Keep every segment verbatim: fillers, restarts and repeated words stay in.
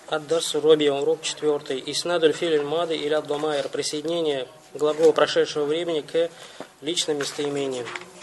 Ад-дарс Роби, урок четвертый. Иснадуль филь мады или ад-дамайр. Присоединение глагола прошедшего времени к личным местоимениям.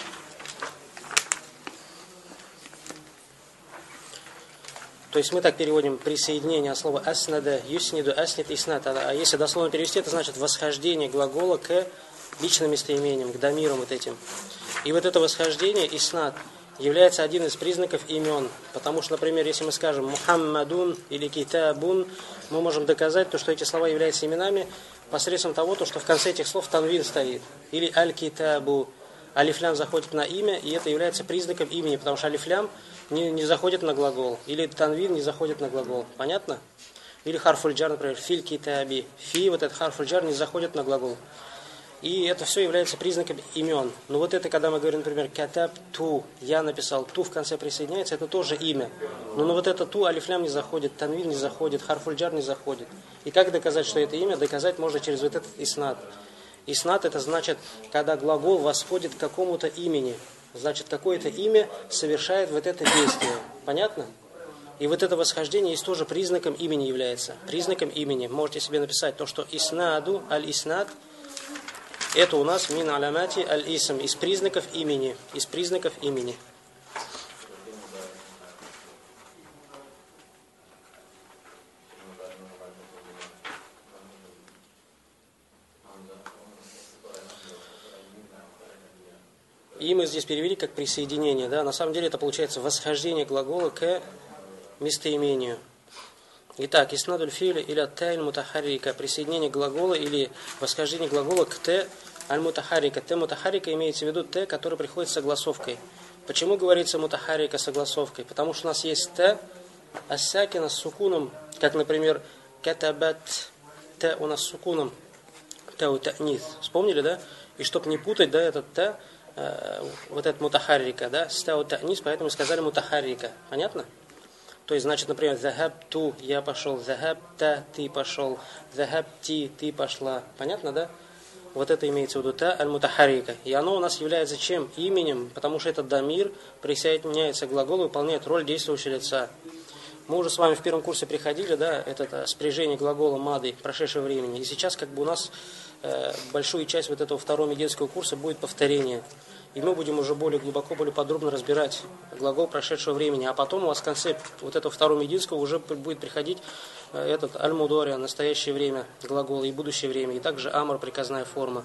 То есть мы так переводим присоединение от слова аснада, юсниду, аснид, иснад. А если дословно перевести, это значит восхождение глагола к личным местоимениям, к дамирам вот этим. И вот это восхождение, иснад, является один из признаков имен. Потому что, например, если мы скажем Мухаммадун или Китабун, мы можем доказать то, что эти слова являются именами посредством того, то, что в конце этих слов танвин стоит. Или аль-Китабу. Алифлям заходит на имя, и это является признаком имени, потому что алифлям не, не заходит на глагол. Или танвин не заходит на глагол. Понятно? Или харфуль-джар, например, филь китаби. Фи, вот этот харфуль-джар не заходит на глагол. И это все является признаком имен. Но вот это, когда мы говорим, например, катаб ту, я написал, ту в конце присоединяется, это тоже имя. Но на вот это ту алифлям не заходит, танвин не заходит, харфуль-джар не заходит. И как доказать, что это имя? Доказать можно через вот этот иснад. Иснад это значит, когда глагол восходит к какому-то имени. Значит, какое-то имя совершает вот это действие. Понятно? И вот это восхождение есть тоже признаком имени является. Признаком имени. Можете себе написать то, что иснаду, аль-иснад, это у нас мин алямати аль-исм, из признаков имени. Из признаков имени. И мы здесь перевели как присоединение. Да? На самом деле это получается восхождение глагола к местоимению. Итак, иснадуль фи'ля или ат-та аль-мутахаррика, присоединение глагола или восхождение глагола к т аль-мутахаррика. Т мутахаррика имеется в виду т, который приходит с согласовкой. Почему говорится мутахаррика согласовкой? Потому что у нас есть т ас-сакина с сукуном, как, например, катабат, т у нас с сукуном, тау та'нис. Вспомнили, да? И чтобы не путать, да, этот т, э, вот этот мутахаррика, да, с тау та'нис, поэтому сказали мутахаррика. Понятно? То есть, значит, например, захабту, я пошел, захабта, ты пошел, захабти, ты пошла. Понятно, да? Вот это имеется в виду та аль-мутахаррика. И оно у нас является чем? Именем, потому что этот дамир присоединяется к глаголу и выполняет роль действующего лица. Мы уже с вами в первом курсе приходили, да, это спряжение глагола мады прошедшего времени. И сейчас как бы у нас э, большую часть вот этого второго мединского курса будет повторение. И мы будем уже более глубоко, более подробно разбирать глагол прошедшего времени. А потом у вас в конце вот этого второго мединского уже будет приходить этот аль-мудори, настоящее время глагола и будущее время. И также амр, приказная форма.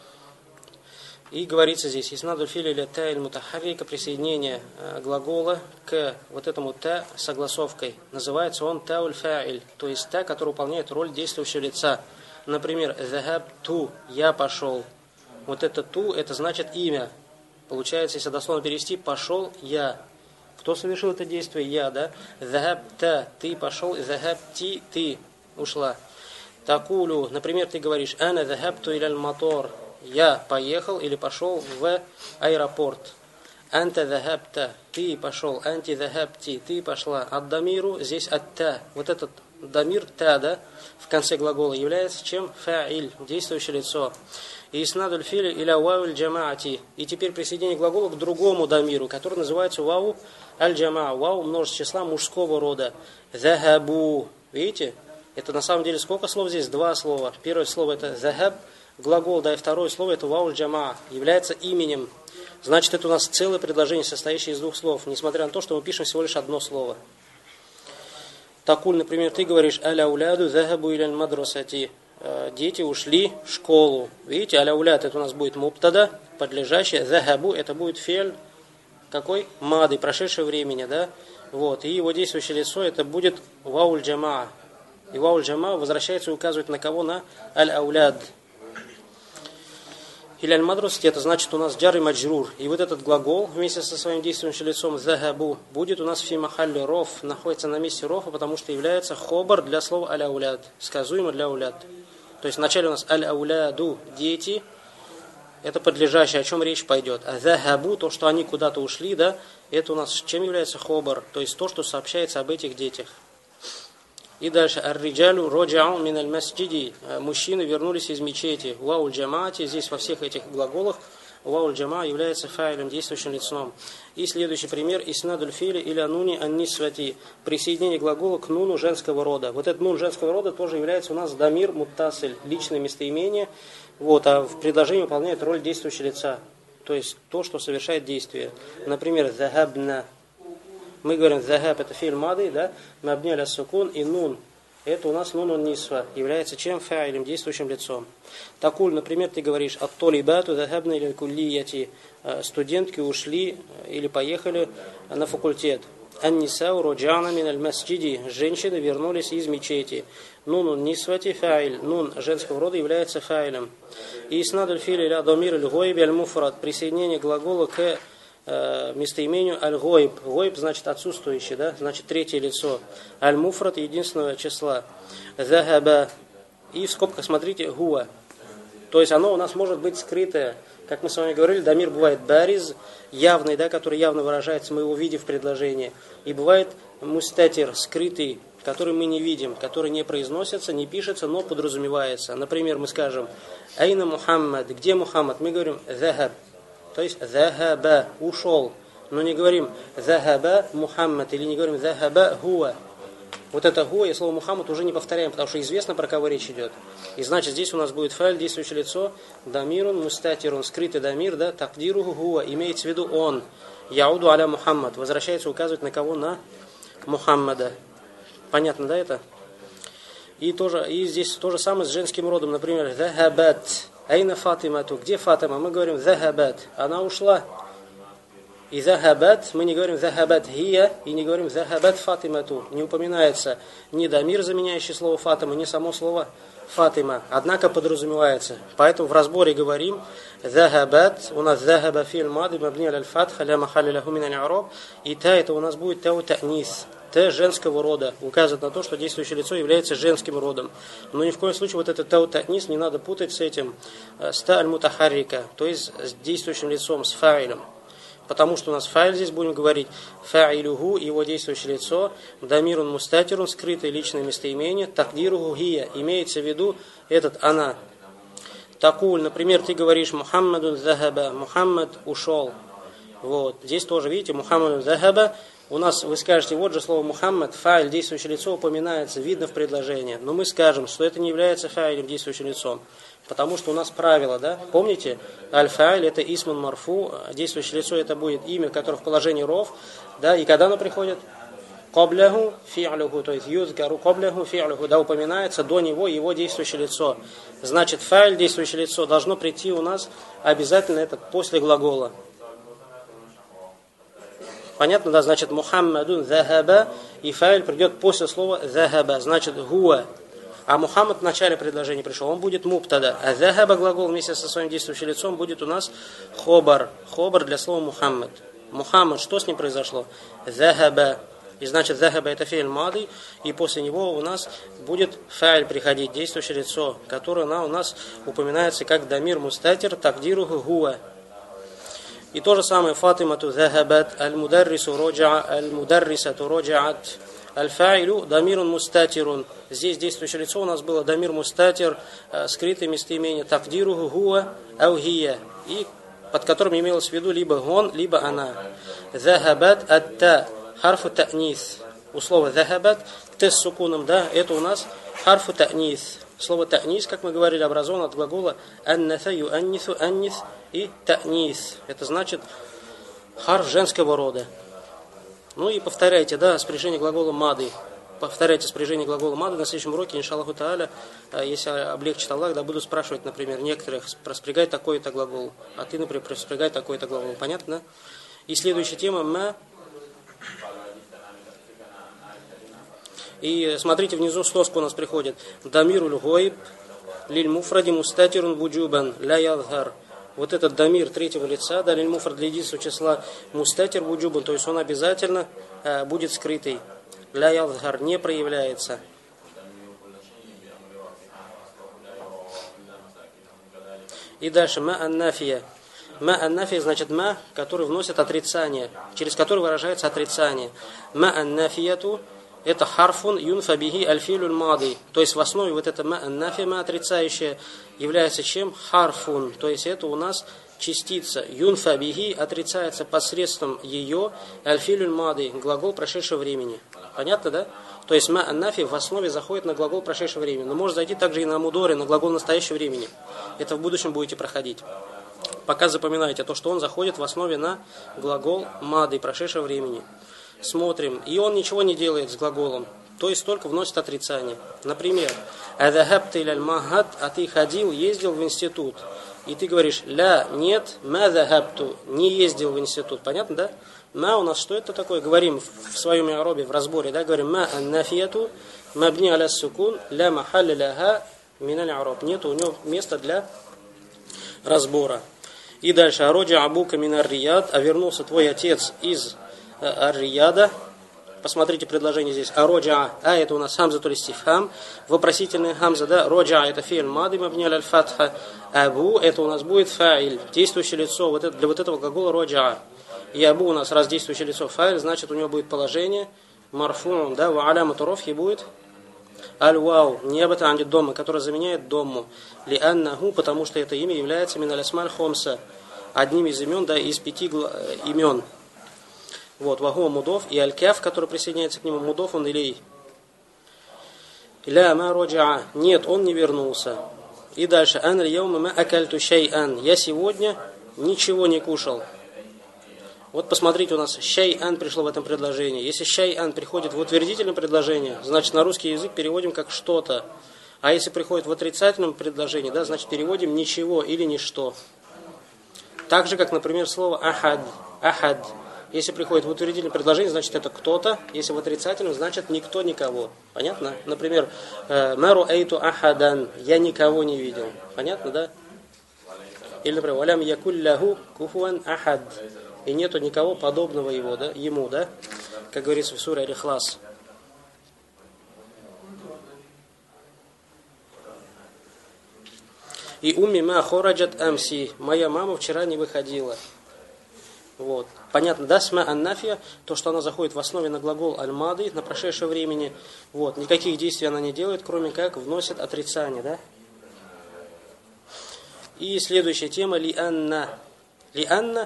И говорится здесь, иснадуль фи'ля или та аль-мутахаррика, присоединение глагола к вот этому та согласовкой. Называется он тауль фа'иль, то есть та, который выполняет роль действующего лица. Например, захабту, я пошел. Вот это ту, это значит имя. Получается, если дословно перевести, пошел я. Кто совершил это действие? Я, да? Захабта, ты пошел, захабти, ты ушла. Такулю, например, ты говоришь, ана захабту иляль мотор. Я поехал или пошел в аэропорт. Анта захабта, ты пошел, анти захабти, ты пошла. Ад-дамиру, здесь ат-та. Вот этот дамир, та, да, в конце глагола является чем? Фа'иль, действующее лицо. И иснадуль фи'ля иля вау аль-джамаати. И теперь присоединение глагола к другому дамиру, который называется вау аль-джамаа. Вау множество числа мужского рода. Захабу. Видите? Это на самом деле сколько слов здесь? Два слова. Первое слово это захаб, глагол, да, и второе слово это вау аль-джамаа. Является именем. Значит, это у нас целое предложение, состоящее из двух слов, несмотря на то, что мы пишем всего лишь одно слово. Такуль, например, ты говоришь аля-уляду захабу иляль мадрасати. Дети ушли в школу. Видите, аля-улят это у нас будет мубтада, подлежащее. Захабу это будет фель какой? Мады, прошедшего времени, да? Вот. И его действующее лицо это будет вауль джамаа. И вауль джамаа возвращается и указывает на кого? На аль-ауляд. Или аль-мадрасати это значит у нас джар и маджрур. И вот этот глагол вместе со своим действующим лицом захабу будет у нас фи махалли роф, находится на месте рофа, потому что является хобар для слова аль-ауляд, сказуемо для ауляд. То есть вначале у нас аль-ауляду, дети, это подлежащее, о чем речь пойдет. А захабу, то, что они куда-то ушли, да, это у нас чем является хобар, то есть то, что сообщается об этих детях. И дальше, ар-риджалю роджау мин аль-масджиди, мужчины вернулись из мечети, вау джамаати, здесь во всех этих глаголах вау джама является фаилем, действующим лицом. И следующий пример, иснадуль фили или нуни ан-нисвати, присоединение глагола к нуну женского рода. Вот этот нун женского рода тоже является у нас дамир муттасиль, личное местоимение, вот, а в предложении выполняет роль действующего лица, то есть то, что совершает действие. Например, захабна. Мы говорим, захаб это филь мады, да, мабни аля сукун, и нун. Это у нас нун нисва, является чем? Фаилем, действующим лицом. Такуль, например, ты говоришь, ат-толибату захабна или куллияти, студентки ушли или поехали на факультет. Ан-нисау роджана мин аль-масджиди, женщины вернулись из мечети. Нун нисвати фаиль, нун женского рода является фаилем. И иснадуль фили ля дамир аль-гойби аль-муфрад, присоединение глагола к местоимению аль-гойб. Гойб значит отсутствующий, да? Значит третье лицо. Аль-муфрад единственного числа. Захаба. И в скобках смотрите гуа. То есть оно у нас может быть скрытое. Как мы с вами говорили, дамир бывает бариз, явный, да, который явно выражается, мы его видим в предложении. И бывает мустатир, скрытый, который мы не видим, который не произносится, не пишется, но подразумевается. Например, мы скажем айна Мухаммад. Где Мухаммад? Мы говорим захаб. То есть захаба, ушел. Но не говорим захаба Мухаммад или не говорим захаба хуа. Вот это хуа и слово Мухаммад уже не повторяем, потому что известно, про кого речь идет. И значит, здесь у нас будет фаиль, действующее лицо, дамирун, мустатирун, скрытый дамир, да, такдиру хуа, имеется в виду он. Яуду аля Мухаммад, возвращается, указывает на кого? На Мухаммада. Понятно, да, это? И, тоже, и здесь то же самое с женским родом, например, захабат. Айна Фатимату, где Фатима? Мы говорим захабат, она ушла. И захабат, мы не говорим захабат хия, и не говорим захабат Фатимату. Не упоминается ни дамир, заменяющий слово Фатима, ни само слово Фатима. Однако подразумевается. Поэтому в разборе говорим захабат, у нас захаба филь мады, мабни аль-фатха, ля махали лаху мин аль-араб. И та это у нас будет тау та'нис. Т женского рода, указывает на то, что действующее лицо является женским родом. Но ни в коем случае вот этот тау та'нис не надо путать с этим, с та аль-мутахаррика, то есть с действующим лицом, с фаилем. Потому что у нас фаиль здесь будем говорить фаилюху, его действующее лицо, дамирун мустатирун, скрытое личное местоимение, такдируху хия, имеется в виду этот она. Такуль, например, ты говоришь Мухаммадун захаба, Мухаммад ушел. Вот, здесь тоже, видите, Мухаммадун захаба. У нас, вы скажете, вот же слово Мухаммад, фаиль, действующее лицо, упоминается, видно в предложении. Но мы скажем, что это не является фаилем, действующим лицом. Потому что у нас правило, да? Помните, аль-фаиль это исмун марфу, действующее лицо это будет имя, которое в положении ров, да? И когда оно приходит? Кобляху фи'люху, то есть юзгару кобляху фи'люху, да, упоминается до него его действующее лицо. Значит, фаиль, действующее лицо, должно прийти у нас обязательно это после глагола. Понятно, да? Значит, Мухаммадун захаба, и фаиль придет после слова захаба, значит, гуа. А Мухаммад в начале предложения пришел, он будет мубтада. А захаба глагол вместе со своим действующим лицом будет у нас хобар. Хобар для слова Мухаммад. Мухаммад, что с ним произошло? Захаба. И значит, захаба это фейль мады, и после него у нас будет фаиль приходить, действующее лицо, которое у нас упоминается как дамир мустатир, такдируху гуа. И то же самое Фатимату захабат, аль-мударрису роджа, аль-мударрисату роджаат, аль-фаилю дамирун мустатирун. Здесь действующее лицо у нас было дамир мустатир, скрытое местоимение такдируху гуа аухия, и под которым имелось в виду либо он, либо она. Захабат ат-та, харфу та'нис. У слова захабат, т с сукуном, да, это у нас харфу та'нис. Слово та'нис, как мы говорили, образовано от глагола аннаса юаннису аннис и та'нис. Это значит харф женского рода. Ну и повторяйте, да, спряжение глагола мады. Повторяйте спряжение глагола мады на следующем уроке, иншаллаху тааля, если облегчит Аллах, да, буду спрашивать, например, некоторых, проспрягай такой-то глагол, а ты, например, проспрягай такой-то глагол. Понятно? И следующая тема ма. И смотрите, внизу стоску у нас приходит дамируль гойб лиль муфради мустатирун буджубан ля ядхар. Вот этот дамир третьего лица, да, лиль муфрад для единственного числа мустатир буджубан, то есть он обязательно э, будет скрытый. Ля ядхар, не проявляется. И дальше ма аннафия. Ма аннафия значит ма, который вносит отрицание, через который выражается отрицание. Ма аннафияту это харфун юнфа бихи аль-филюль мади. То есть в основе вот это ма аннафия, ма отрицающее, является чем? Харфун. То есть это у нас частица юнфа бихи отрицается посредством ее аль-филюль мади, глагол прошедшего времени. Понятно, да? То есть ма аннафи в основе заходит на глагол прошедшего времени. Но может зайти также и на мудори, на глагол настоящего времени. Это в будущем будете проходить. Пока запоминайте то, что он заходит в основе на глагол мады, прошедшего времени. Смотрим. И он ничего не делает с глаголом. То есть только вносит отрицание. Например, «Адахабта иляль махад», а ты ходил, ездил в институт. И ты говоришь «ля», нет, «ма захабту», не ездил в институт. Понятно, да? «Ма» у нас что это такое? Говорим в своем и'рабе, в разборе, да? Говорим «ма аннафияту, мабни аля сукун, ля махалли ляха миналь и'раб». Нет у него места для разбора. И дальше «Ароджа абука мин ар-рияд», а вернулся твой отец из ар-рияда. Посмотрите предложение здесь. Ароджа, а это у нас хамза то есть стифхам, вопросительная хамза, да? Роджа это фи'ль мади мабни аль фатха. Абу это у нас будет фа'иль, действующее лицо вот это, для вот этого глагола роджа. И абу у нас раз действующее лицо фа'иль, значит у него будет положение марфун, да? Ва аляма турофхи будет аль-вау, небата анди дома, которое заменяет домму. Ли аннаху, потому что это имя является мин аль-асмаль хомса, одним из имен, да, из пяти имен. Вот, ваху мудов и аль-каф, который присоединяется к нему, мудов он илей. Ля ма роджа, нет, он не вернулся. И дальше, ан аль-яума ма акальту шай'ан, я сегодня ничего не кушал. Вот посмотрите, у нас шай'ан пришло в этом предложении. Если шай'ан приходит в утвердительном предложении, значит на русский язык переводим как что-то. А если приходит в отрицательном предложении, да, значит переводим ничего или ничто. Так же, как, например, слово ахад. Ахад. Если приходит в утвердительное предложение, значит это кто-то. Если в отрицательном, значит никто, никого. Понятно? Например, «Мару эйту ахадан», я никого не видел. Понятно, да? Или, например, «Валям якулляху куфуан ахад», и нету никого подобного его, да? Ему, да? Как говорится в суре Аль-Ихлас. И умми ма хораджат амси, моя мама вчера не выходила. Вот. Понятно, да, сма аннафия, то, что она заходит в основе на глагол аль-мады, на прошедшее времени. Вот. Никаких действий она не делает, кроме как вносит отрицание, да? И следующая тема ли-анна. Ли-анна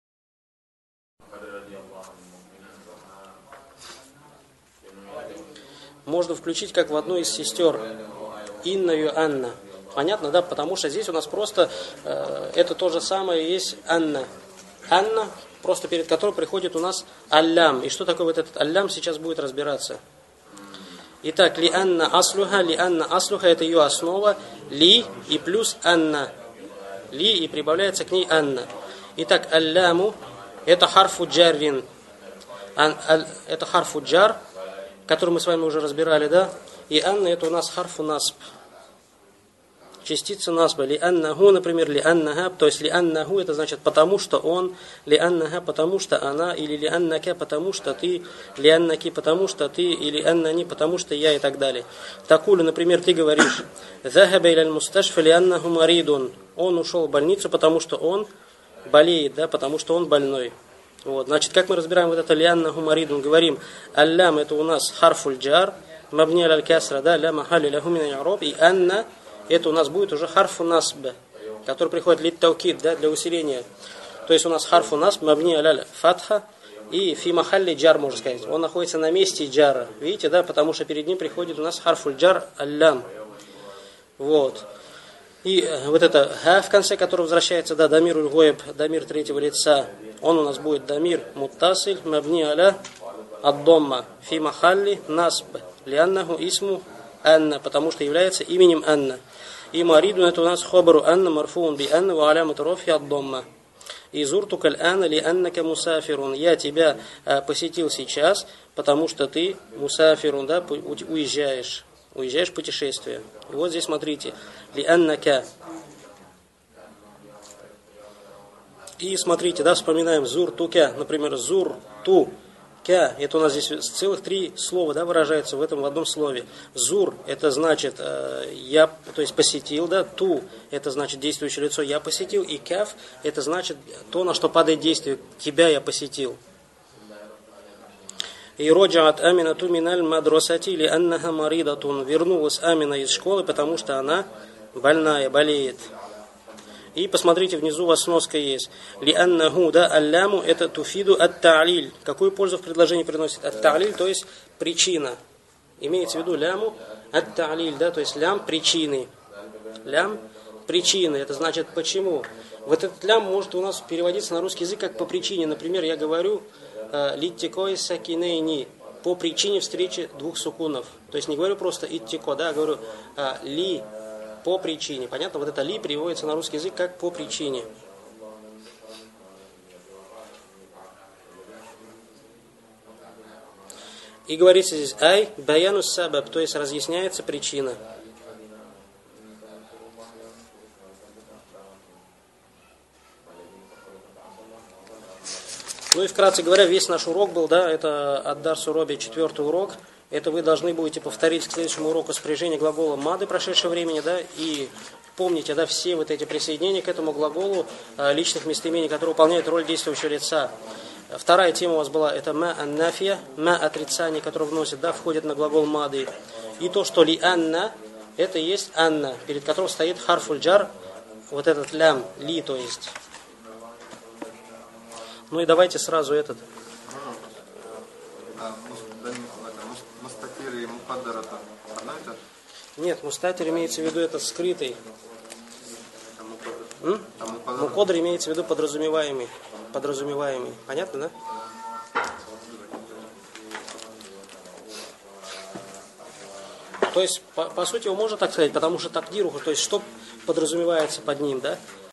можно включить как в одну из сестер. Иннаю Анна. Понятно, да? Потому что здесь у нас просто э, это то же самое есть Анна. Анна, просто перед которой приходит у нас аллям. И что такое вот этот аллям, сейчас будет разбираться. Итак, ли анна аслуха, ли анна аслуха, это ее основа. Ли и плюс анна. Ли и прибавляется к ней анна. Итак, алляму, это харфу джаррин. Ан, аль, это харфу джар, который мы с вами уже разбирали, да? И анна, это у нас харфу насб. Частица насба. Ли аннаху, например, ли аннаха, то есть ли аннаху, это значит потому что он, ли аннаха, потому что она, или ли аннака, потому что ты, ли аннаки, потому что ты, или аннани, потому что я, и так далее. Такулю, например, ты говоришь, захаба иляль мусташфа ли аннаху маридун, он ушел в больницу, потому что он болеет, да, потому что он больной. Вот, значит, как мы разбираем вот это ли аннаху маридун, говорим, аллям, это у нас харфуль джар, мабни аль касра, да, ля махали ляху мин аль-и'раб, и анна, это у нас будет уже харфу насб, который приходит лит таукид, да, для усиления. То есть у нас харфу насб, мабни аляль фатха и фи махалли джар, можно сказать. Он находится на месте джара. Видите, да, потому что перед ним приходит у нас харфуль джар аллям. Вот. И вот это ха в конце, который возвращается, да, дамир уль-гойб, дамир третьего лица, он у нас будет дамир муттасиль, мабни аля ад-домма, фи махалли насб, лианнаху исму Анна, потому что является именем Анна. И маридун это у нас хабару Анна марфуун би Анна ва алямату рафи ад-домма. И зуртука аль-ана ли аннака мусафирун. Я тебя а, посетил сейчас, потому что ты мусафирун, да, уезжаешь. Уезжаешь в путешествие. И вот здесь смотрите. Ли аннака. И смотрите, да, вспоминаем зуртука, например, зурту. Ка, это у нас здесь целых три слова, да, выражается в этом в одном слове. Зур, это значит э, я, то есть посетил, да. Ту, это значит действующее лицо, я посетил. И каф, это значит то, на что падает действие, тебя я посетил. И роджаат аминату миналь мадросати ли аннаха маридатун. Вернулась Амина из школы, потому что она больная, болеет. И посмотрите, внизу у вас сноска есть. Лианнаху, да, алляму, это туфиду ат-та'лиль. Какую пользу в предложении приносит? Ат-та'лиль, то есть причина. Имеется в виду ляму ат-та'лиль, да, то есть лям причины. Лям причины, это значит почему. Вот этот лям может у нас переводиться на русский язык как по причине. Например, я говорю литтикой сакинейни, по причине встречи двух сукунов. То есть не говорю просто иттико, да, а говорю ли по причине. Понятно? Вот это ли переводится на русский язык как по причине. И говорится здесь ай баяну сабаб, то есть разъясняется причина. Ну и вкратце говоря, весь наш урок был, да, это Ад-Дар Суроби, четвертый урок. Это вы должны будете повторить к следующему уроку спряжение глагола мады прошедшего времени, да, и помните, да, все вот эти присоединения к этому глаголу а, личных местоимений, которые выполняют роль действующего лица. Вторая тема у вас была, это ма аннафия, ма отрицание, которое вносит, да, входит на глагол мады. И то, что ли анна, это и есть анна, перед которым стоит харфуль джар, вот этот лям, ли, то есть. Ну и давайте сразу этот. Нет, мустатир имеется в виду этот скрытый. Мукодр имеется в виду подразумеваемый. Подразумеваемый. Понятно, да? То есть, по, по сути, его можно так сказать, потому что такдиру, то есть, что подразумевается под ним, да?